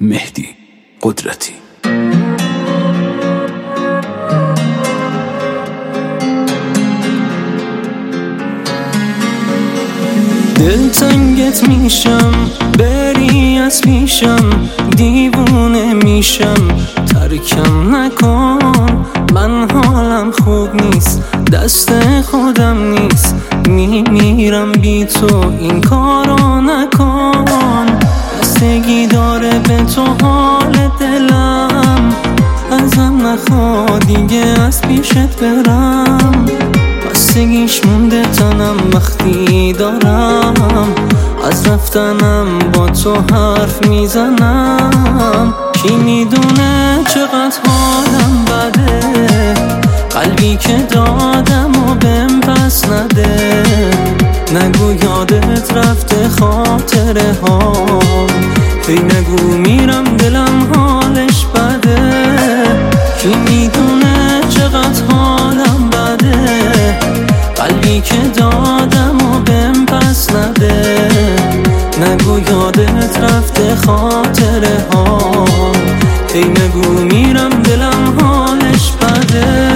مهدی قدرتی. دلتنگت میشم بری از پیشم، دیوونه میشم ترکم نکن. من حالم خوب نیست، دست خودم نیست، میمیرم بی تو، این کارو نکن. بستگی داره به تو حال دلم، ازم نخوا دیگه از پیشت برم. بستگیش مونده تنم وقتی دارم از رفتنم با تو حرف میزنم. کی میدونه چقدر حالم بده، قلبی که دادم و بهم پس نده. نگو یادت رفته خاطره ها، هی نگو میرم دلم حالش بده. کی میدونه چقدر حالم بده، قلبی که دادم و بهم پس نده. نگو یادت رفته خاطره ها، هی نگو میرم دلم حالش بده.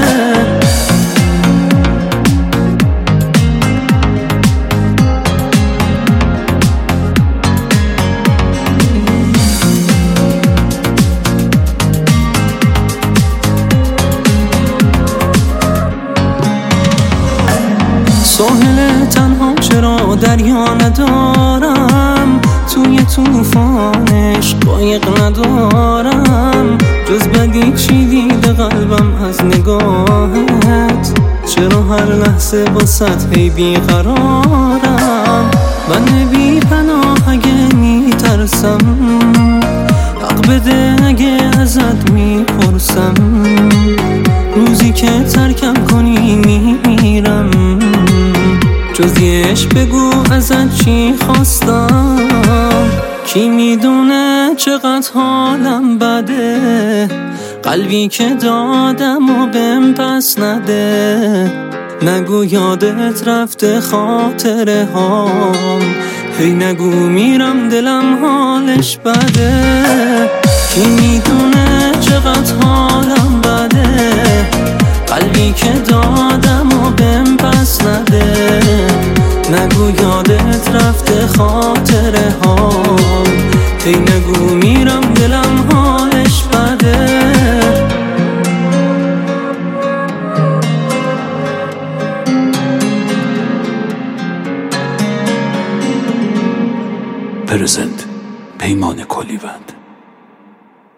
ساحل تنها چرا دریا ندارم، توی طوفانش قایق ندارم. جز بدی چی دیده قلبم از نگاهت، چرا هر لحظه واسه هی بیقرارم. من بی پناه اگه میترسم، حق بده اگه ازت میپرسم. روزی که ترکم کنی میمیرم، جز یهش بگو ازت چی خواستم. کی میدونه چقدر حالم بده، قلبی که دادم و بهم پس نده. نگو یادت رفته خاطره هام، هی نگو میرم دلم حالش بده. کی میدونه چقدر حالم بده، قلبی که دادم و بهم پس نده. نگو یادت رفته خاطره ها، هی نگو میرم دلم